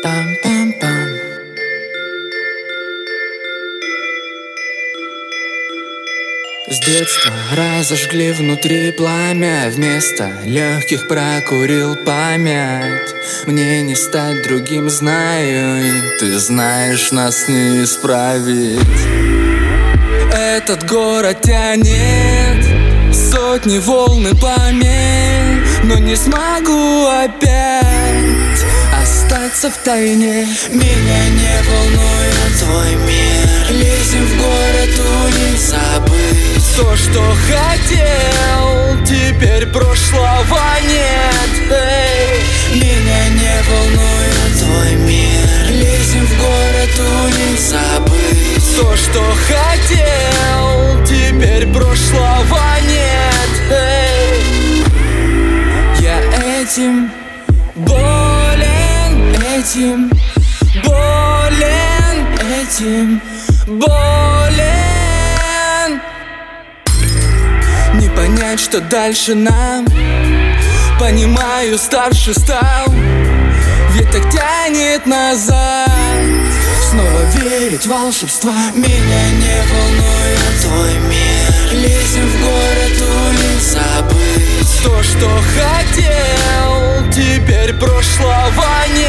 Там-там-там. С детства разожгли внутри пламя, вместо легких прокурил память. Мне не стать другим, знаю, и ты знаешь, нас не исправить. Этот город тянет сотни волн и помех, но не смогу опять остаться в тайне. Меня не волнует твой мир, лезем в город, улиц забыть. То, что хотел, теперь прошлого нет. Эй. Меня не волнует твой мир, лезем в город, улиц забыть. То, что хотел, теперь прошлого нет. Эй. Я этим болен, этим болен, этим болен. Не понять, что дальше нам. Понимаю, старше стал, ведь так тянет назад. Снова верить в волшебство. Меня не волнует твой мир, лезем в город, улиц забыть. То, что хотел, теперь прошлого нет.